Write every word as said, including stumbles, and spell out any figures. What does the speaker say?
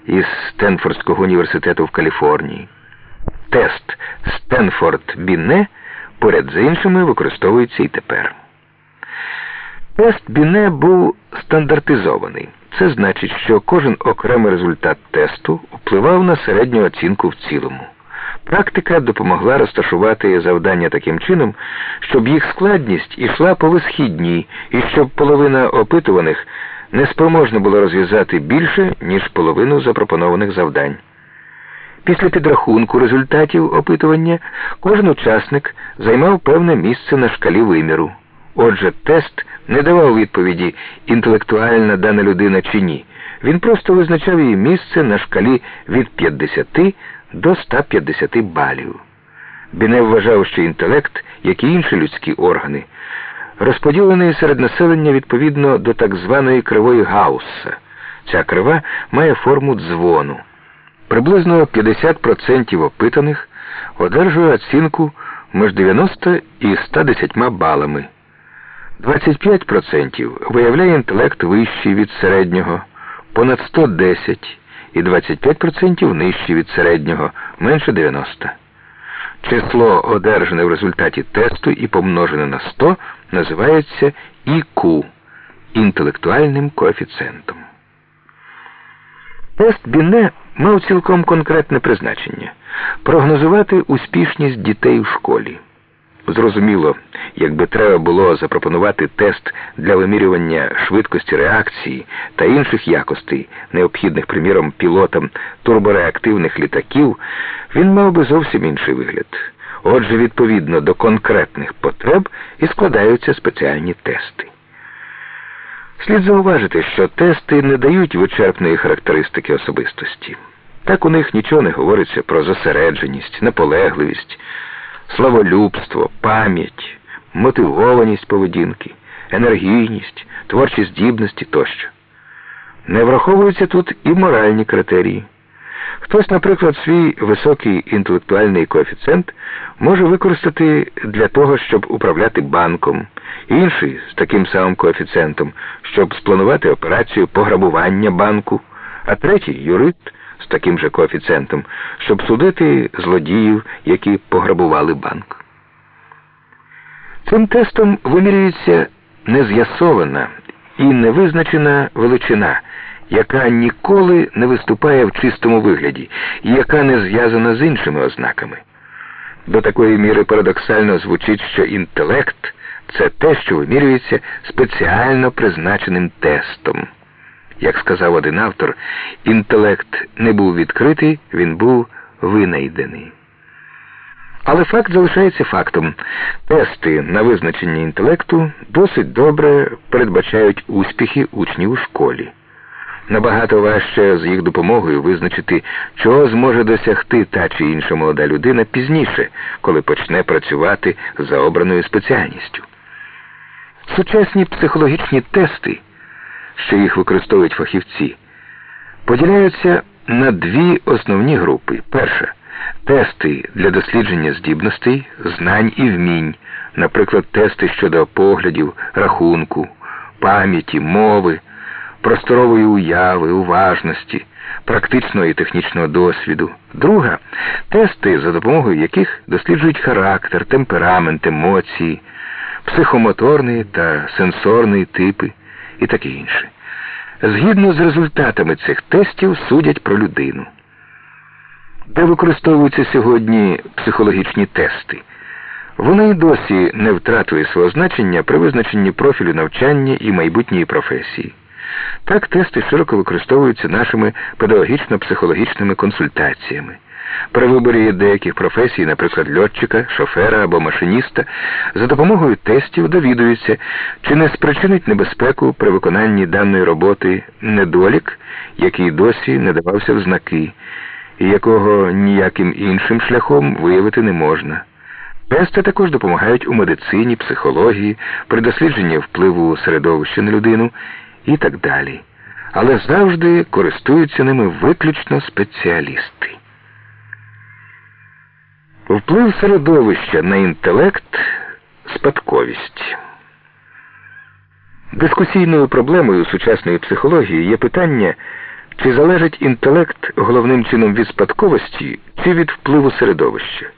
із Стенфордського університету в Каліфорнії. Тест Стенфорд-Біне поряд з іншими використовується і тепер. Тест Біне був стандартизований. Це значить, що кожен окремий результат тесту впливав на середню оцінку в цілому. Практика допомогла розташувати завдання таким чином, щоб їх складність ішла по висхідній і щоб половина опитуваних не спроможна було розв'язати більше, ніж половину запропонованих завдань. Після підрахунку результатів опитування кожен учасник займав певне місце на шкалі виміру. Отже, тест не давав відповіді, інтелектуальна дана людина чи ні. Він просто визначав її місце на шкалі від п'ятдесяти до ста п'ятдесяти балів. Біне вважав, що інтелект, як і інші людські органи, розподілений серед населення відповідно до так званої кривої Гаусса. Ця крива має форму дзвону. Приблизно п'ятдесят відсотків опитаних одержує оцінку між дев'яноста і ста десятьма балами. двадцять п'ять відсотків виявляє інтелект вищий від середнього, понад сто десять, і двадцять п'ять відсотків нижчий від середнього, менше дев'яноста. Число, одержане в результаті тесту і помножене на сто, називається І Кю – інтелектуальним коефіцієнтом. Тест Біне мав цілком конкретне призначення – прогнозувати успішність дітей у школі. Зрозуміло, якби треба було запропонувати тест для вимірювання швидкості реакції та інших якостей, необхідних, приміром, пілотам турбореактивних літаків, він мав би зовсім інший вигляд. Отже, відповідно до конкретних потреб і складаються спеціальні тести. Слід зауважити, що тести не дають вичерпної характеристики особистості. Так у них нічого не говориться про зосередженість, наполегливість, славолюбство, пам'ять, мотивованість поведінки, енергійність, творчі здібності тощо. Не враховуються тут і моральні критерії. Хтось, наприклад, свій високий інтелектуальний коефіцієнт може використати для того, щоб управляти банком, інший з таким самим коефіцієнтом, щоб спланувати операцію пограбування банку, а третій – юрист з таким же коефіцієнтом, щоб судити злодіїв, які пограбували банк. Цим тестом вимірюється нез'ясована і невизначена величина, яка ніколи не виступає в чистому вигляді і яка не зв'язана з іншими ознаками. До такої міри парадоксально звучить, що інтелект – це те, що вимірюється спеціально призначеним тестом. Як сказав один автор, інтелект не був відкритий, він був винайдений. Але факт залишається фактом. Тести на визначення інтелекту досить добре передбачають успіхи учнів у школі. Набагато важче з їх допомогою визначити, чого зможе досягти та чи інша молода людина пізніше, коли почне працювати за обраною спеціальністю. Сучасні психологічні тести, що їх використовують фахівці, поділяються на дві основні групи. Перша – тести для дослідження здібностей, знань і вмінь, наприклад, тести щодо поглядів, рахунку, пам'яті, мови, просторової уяви, уважності, практичного і технічного досвіду. Друга – тести, за допомогою яких досліджують характер, темперамент, емоції, психомоторний та сенсорний типи і таке інше. Згідно з результатами цих тестів судять про людину. Де використовуються сьогодні психологічні тести? Вони й досі не втратили свого значення при визначенні профілю навчання і майбутньої професії. Так, тести широко використовуються нашими педагогічно-психологічними консультаціями. При виборі деяких професій, наприклад, льотчика, шофера або машиніста, за допомогою тестів довідуються, чи не спричинить небезпеку при виконанні даної роботи недолік, який досі не давався в знаки, і якого ніяким іншим шляхом виявити не можна. Тести також допомагають у медицині, психології, при дослідженні впливу середовища на людину і так далі. Але завжди користуються ними виключно спеціалісти. Вплив середовища на інтелект – спадковість. Дискусійною проблемою сучасної психології є питання, Чи залежить інтелект головним чином від спадковості, чи від впливу середовища?